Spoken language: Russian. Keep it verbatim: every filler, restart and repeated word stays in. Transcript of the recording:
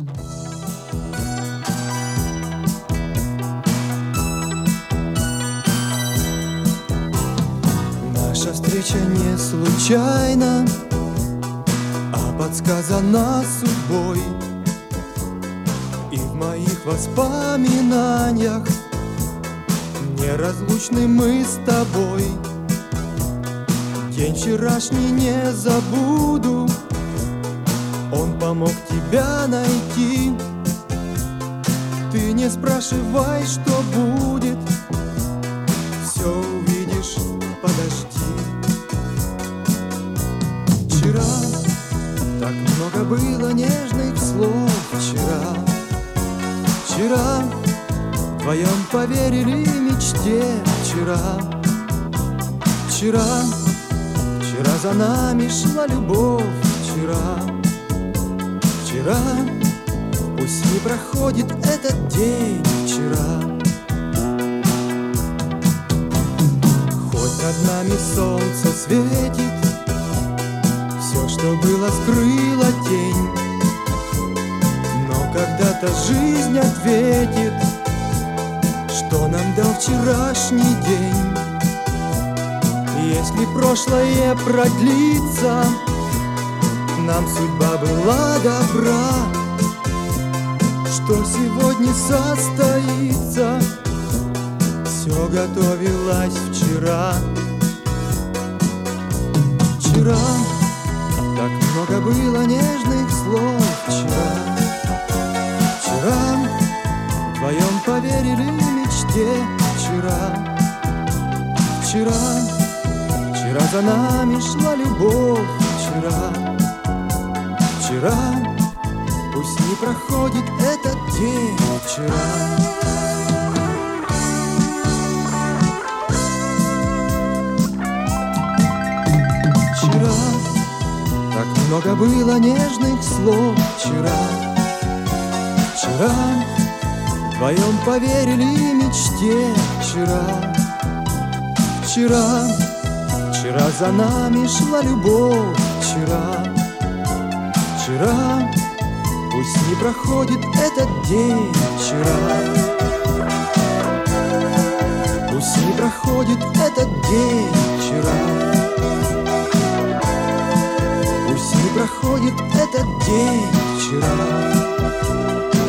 Наша встреча не случайна, а подсказана судьбой. И в моих воспоминаниях неразлучны мы с тобой. День вчерашний не забуду, он помог тебя найти. Ты не спрашивай, что будет, все увидишь, подожди. Вчера так много было нежных слов. Вчера, вчера вдвоем поверили мечте. Вчера, вчера, вчера за нами шла любовь. Вчера, вчера, пусть не проходит этот день. Вчера, хоть над нами солнце светит, все, что было, скрыла тень. Но когда-то жизнь ответит, что нам дал вчерашний день. Если прошлое продлится, нам судьба была добра. Что сегодня состоится, все готовилось вчера. Вчера так много было нежных слов. Вчера, вчера вдвоем поверили мечте. Вчера, вчера, вчера за нами шла любовь. Вчера, вчера, пусть не проходит этот день. Вчера, вчера так много было нежных слов. Вчера, вчера вдвоем поверили мечте. Вчера, вчера, вчера за нами шла любовь. Вчера, вчера, пусть не проходит этот день. Вчера, пусть не проходит этот день. Вчера, пусть не проходит этот день. Вчера.